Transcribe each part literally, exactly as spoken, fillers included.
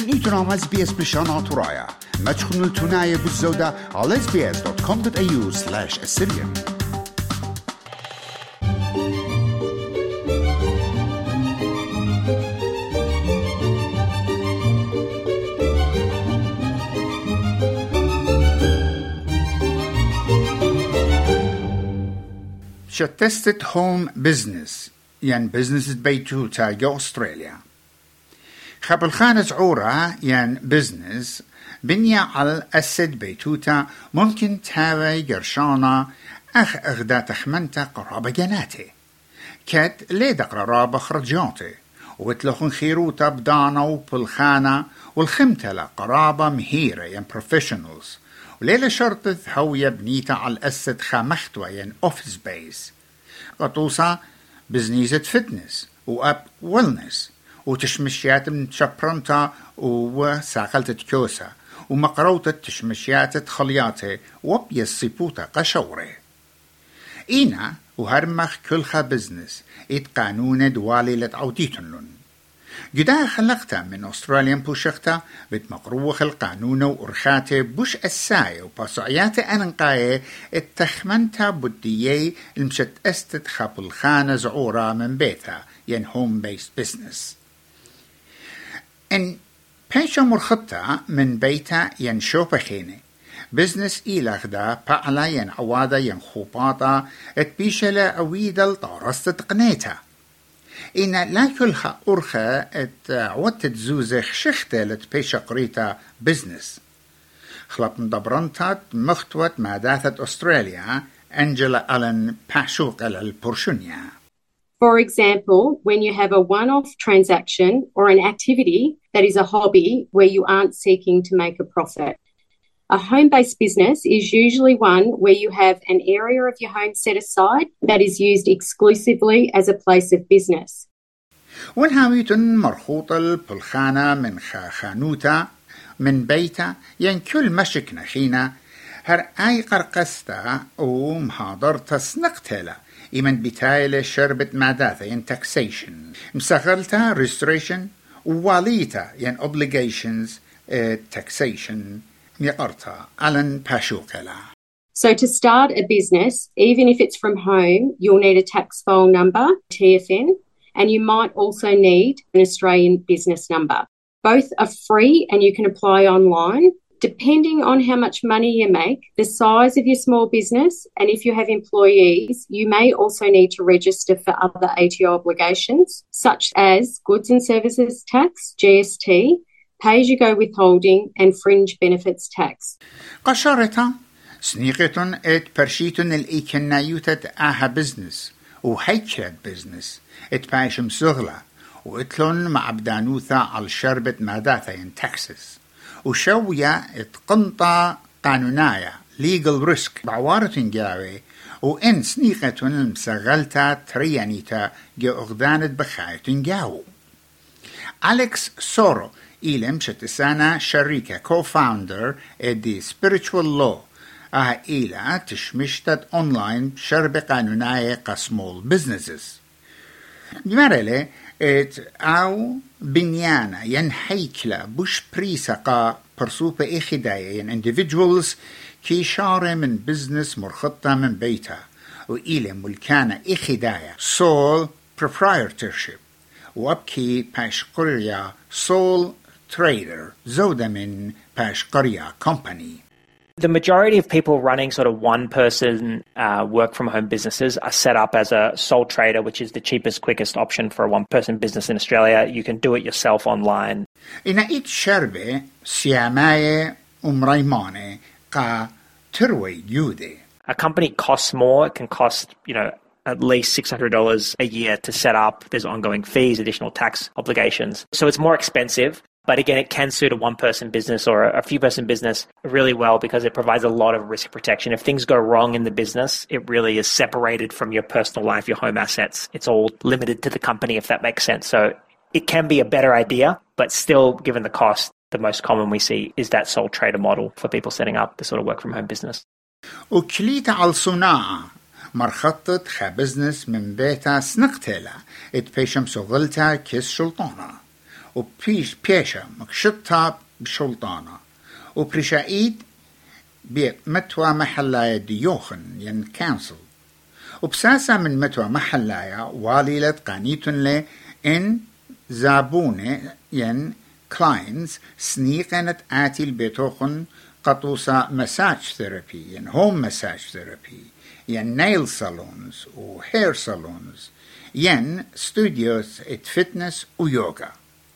نيتنا اس بي اس بلشانا ترايا ما تخنوا التناية بالزودة على اس بي اس دوت كوم دوت اي يو سلاش السريان. شتستت هوم بزنس ين بزنس بيتوتا جو أستراليا. خبل خانز عورة ين بزنس بنيا على أسد بيتوتا ممكن تهاوي قرشانا أخ أغدا تخمنتا قرابة جناتي كات ليدا قرابة خرجاتي وتلخن خيروتا بدانا وبالخانة والخمتلة قرابة مهيرة ين بروفيشنالز وليلة شرطة هوية بنيتا على الأسد خامختوى ين أوفيس بيس قطوسا بزنيزة فتنس وأب ويلنس وتشمشيات من شبرنتا وساقلة كوسا ومقروطة تشمشيات خلياتي وبيصيبوتا قشوري إينا وهرمخ كلها بزنس إت قانون دوالي لتعوديتن جدا خلقتا من أستراليان بوشختا بتمقروخ القانون وأرخاتي بوش الساي وباسعياتي أنقاي التخمنتا بديي المشت أستد خابل خانة زعورة من بيتا ين هوم بيست بزنس إن بيشا مرخطة من بيتا ين شوبخيني بزنس إيلاغدا بعلا ين عوادا ين خوباطا اتبيشلا أويدا لطارست تقنيتا إن لا كلها أرخى ات عودت زوزخ شختة لتبيشا قريتا بزنس خلط من دبرنتات مختوت ماداثة أستراليا أنجلا ألن باشوق البورشونيا. For example, when you have a one-off transaction or an activity that is a hobby where you aren't seeking to make a profit. A home-based business is usually one where you have an area of your home set aside that is used exclusively as a place of business. ونهاويتن مرخوطة البلخانة من خانوتا من بيتا ين كل مشكنا خينا هر اي قرقستا ومحاضرتا سنقتلا إمن بتايلة شربت ماداتا ين taxation مسخلتا restoration وواليتا ين obligations uh, taxation ميقرتا ألن باشوكلا. So to start a business, even if it's from home, you'll need a tax file number, T F N, and you might also need an Australian business number. Both are free and you can apply online. Depending on how much money you make, the size of your small business, and if you have employees, you may also need to register for other A T O obligations, such as goods and services tax, G S T, pay-as-you-go withholding, and fringe benefits tax. قشرتا سنيقتن ات برشيتن الإيكنايوتة آها بزنس وهيكلت بزنس ات بايشم سغلة واتلن مع بدانوثا على شربة ماداتا ين تاكسس وشوية اتقنطا قانونايا legal risk بعوارة جاوي وإن سنيقتن المسغلتا تريانيتا جا أغدانت بخاية جاو. أليكس سورو إلم شتسانا شريكة co-founder ادي spiritual law اه إلا تشمشتت أونلاين شرب قانوناية قسمول businesses. جمارلي ات او بنيانا ين هيكلا بوش بريساقا برسوبة إخداية ين individuals كي شارة من business مرخطة من بيتا وإلي ملكانا إخداية sole proprietorship وابكي باش قرية sole trader زودة من باش قرية company. The majority of people running sort of one-person uh, work-from-home businesses are set up as a sole trader, which is the cheapest, quickest option for a one-person business in Australia. You can do it yourself online. إن إيت شربة سياماية ومريمانة قا تروي جودة. A company costs more. It can cost, you know, at least six hundred dollars a year to set up. There's ongoing fees, additional tax obligations. So it's more expensive. But again, it can suit a one-person business or a few-person business really well because it provides a lot of risk protection. If things go wrong in the business, it really is separated from your personal life, your home assets. It's all limited to the company, if that makes sense. So it can be a better idea, but still, given the cost, the most common we see is that sole trader model for people setting up the sort of work-from-home business. وكليت على الصناعة مرخطت خبزنس من بيتا سنقتلا اتبيشم سغلتا كيس شلطانة وبيش بيشا مكشطها بشلطانة وبرشايد بمتوى محلايا ديوخن ين كانسل وبساسا من متوى محلايا واليلة قانيتن لي إن زابونة ين كلاينز سنيقنت آتي البيتوخن قطوسا مساج ثيرابي ين هوم مساج ثيرابي ين نيل سالونز و هير سالونز ين ستوديوز ات فتنس ويوغا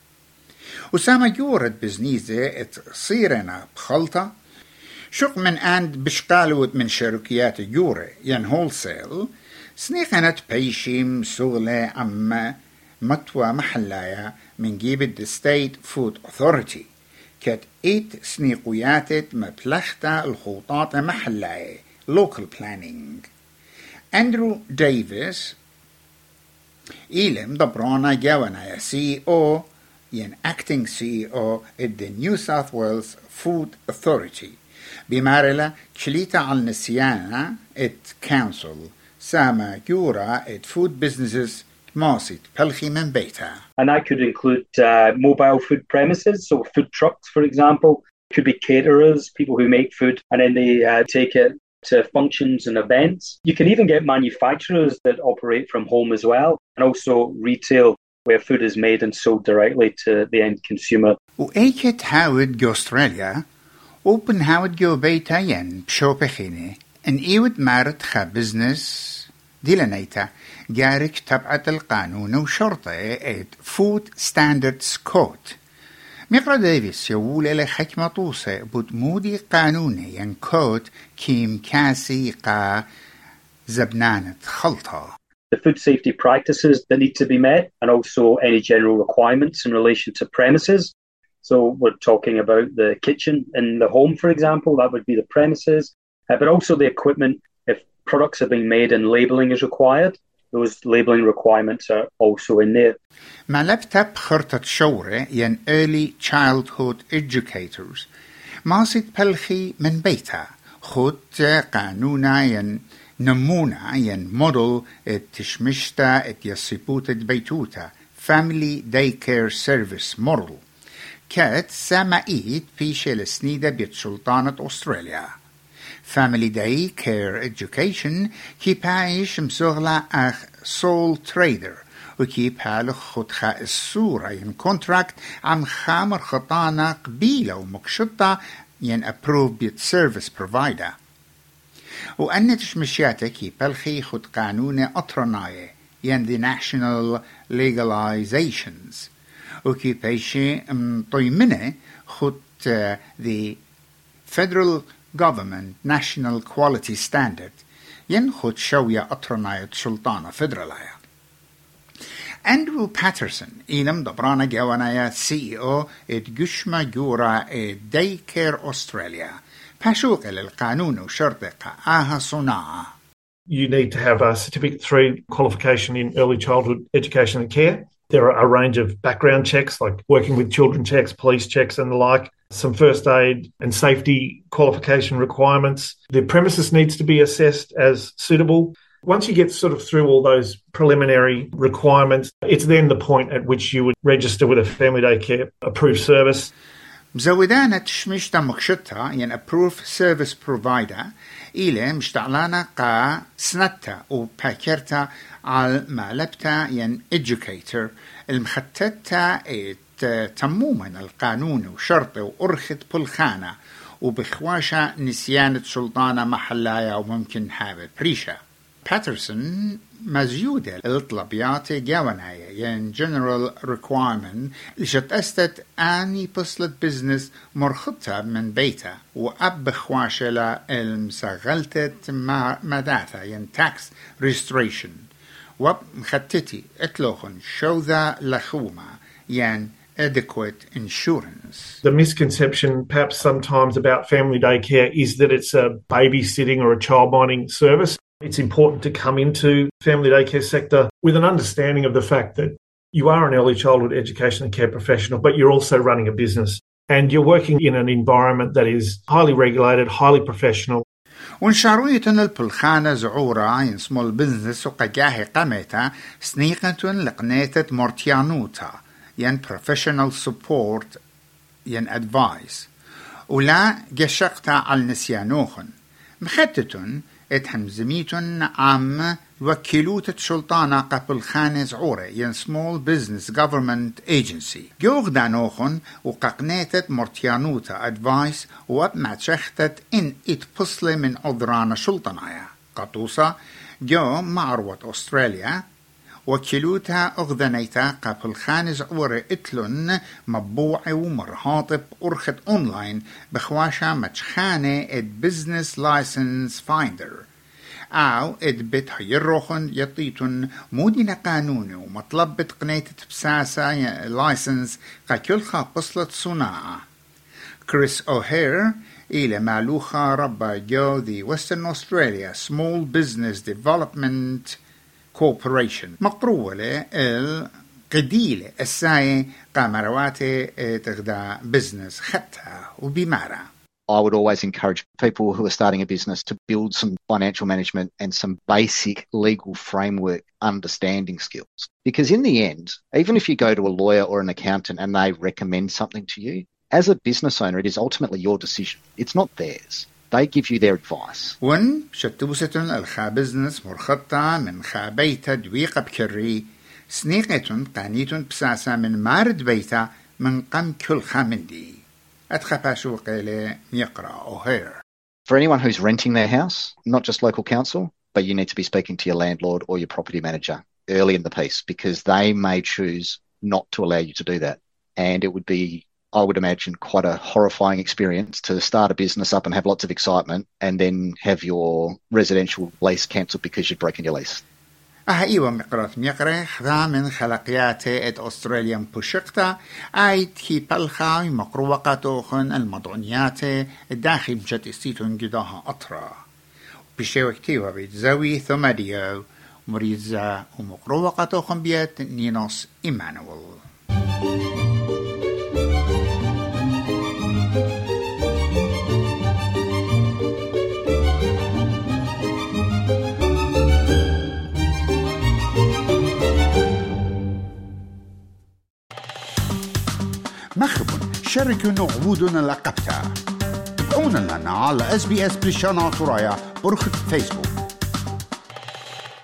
وساما يورد بزنيزة ات صيرنا بخلطة شق من آند بشقالوت من شركيات يوري ين هولسيل سنيقنت بيشيم سغلة أما متوى محلايا من جيب the State Food Authority كت ايت سنيقوياتت مبلغتا الخوطات محلايا local planning. أندرو ديفيس إيلم دبرانا جوانا يا سي او ين acting سي او at the New South Wales Food Authority بمارلا كليتا على النسيانا at council ساما يورا at food businesses ماسيت بلخي من بيتها. And that could include uh, mobile food premises, so food trucks, for example. Could be caterers, people who make food and then they uh, take it to functions and events. You can even get manufacturers that operate from home as well, and also retail where food is made and sold directly to the end consumer. وأيكت هاود جو أستراليا open هاود جو بيتا ين بشو بخيني ان ايود مارت خا بزنس ديلانيتا جارك تبعت القانون وشرطة ات فود ستاندردز كود مقرا ديفيس يقول إلى حكمة طوسة بتمودي قانوني ين كود كيم كاسي قا زبنانة خلطة. The food safety practices that need to be met and also any general requirements in relation to premises. So we're talking about the kitchen in the home, for example, that would be the premises, uh, but also the equipment. If products are being made and labelling is required, those labelling requirements are also in there. مالبتا بخرطة شورة ين early childhood educators ماسد بلخي من بيتها خد قانونا ين نمونا ين مودل تشمشتا اتيسيبوت بيتوتا family daycare service model كات سامعيد بيشي لسنيدة بيت سلطانة أستراليا. Family Day Care Education كي بايش مسوغلا أخ سول تريدر وكي بالخ خدخا الصورة ين كونتراكت عم خامر خطانا قبيلة ومكشطة ين approve بيت سيرفيس بروفايدر وأنتش مشياتا كي بالخي خد قانون أطرناية ين the national legalizations وكي بايشي مطيمنة خد uh, the federal government national quality standard ينخد شوية أطرناية سلطانة فدرالايا. أندرو باترسون إيلم دبرانا جوانايا سي او ات جشما جورا ات داي كير أستراليا باشوق للقانون وشرطة آها صناعة. You need to have a Certificate three qualification in early childhood education and care. There are a range of background checks like working with children checks, police checks and the like, some first aid and safety qualification requirements. The premises needs to be assessed as suitable. Once you get sort of through all those preliminary requirements, it's then the point at which you would register with a Family Day Care approved service. مزودانة تشمشتا مكشتها ين approved service provider إلي مشتعلانا قا سنتا وباكرتا على مالبتا ين educator المختتا ات تموما القانون وشرطة وأرخت بالخانة وبخواشا نسيانة سلطانة محلايا وممكن حابة بريشة. باترسون مزيودة الطلبيات جوانايا ين general requirement لشت أستت آني بصلت بزنس مرخطة من بيتا وأب بخواشلا المسغلتت مداتا ين tax registration ومختتي اتلوخن شوذا لخوما ين adequate insurance. The misconception perhaps sometimes about family day care is that it's a babysitting or a childminding service. It's important to come into the family day care sector with an understanding of the fact that you are an early childhood education and care professional, but you're also running a business and you're working in an environment that is highly regulated, highly professional. ونشارويتن البلخانة زعورة ين small business وقجاه قمتا سنيقة لقنيتة مرتيانوتا ين professional support ين advice ولا جشقتا على نسيانوخن مختتن اتهم زميتن عام وكيلوت شلطانة قبل خانز عورة ين small business government agency جوغ دانوخن وققنيتت مرتيانوتا advice وابمع شختت ان اتبصل من عذران شلطنايا قطوسة جو معروة أستراليا وكيلوتها أغذنيتا قبل خانز عورة اتلن مبوعي ومرهاطب أرخت أونلاين بخواشا متشخانة ات business license finder أو ات بيت هيروخن يطيتن مودين قانوني ومطلب قنيتة بساسة لايسنس قاكلخا بصلت صناعة كريس أوهير إلى مالوخا ربا جو the Western Australia Small Business Development Corporation مقرولة القديلة الساية قامرواتي تغدا بزنس خطها وبمارا. I would always encourage people who are starting a business to build some financial management and some basic legal framework understanding skills. Because in the end, even if you go to a lawyer or an accountant and they recommend something to you, as a business owner, it is ultimately your decision. It's not theirs. They give you their advice. ون شتوستن الخا بزنس مرخطة من خابيتا دويقة بكري سنيقتن قانيتن بساسة من مارد بيتا من قم كل خامندي أتخباشو قيلة ميقرا أوهير. For anyone who's renting their house, not just local council, but you need to be speaking to your landlord or your property manager early in the piece because they may choose not to allow you to do that. And it would be, I would imagine, quite a horrifying experience to start a business up and have lots of excitement and then have your residential lease cancelled because you've broken your lease. أهيوا مقرات ميقرة خذا من خلقياتي ات أستراليا بوشقتا آيت كي بلخا مقروقاتوخن المضعنياتي الداخل مشت استيتون قداها أطرا بشيوكتيوا بيت زوي ثماريو مريزا ومقروقاتوخن بيت نينوس إيمانويل. مخبون شاركونا عبودنا لقبتها تابعونا لنا على اس بي اس بريشانا طرايا برخة فيسبوك.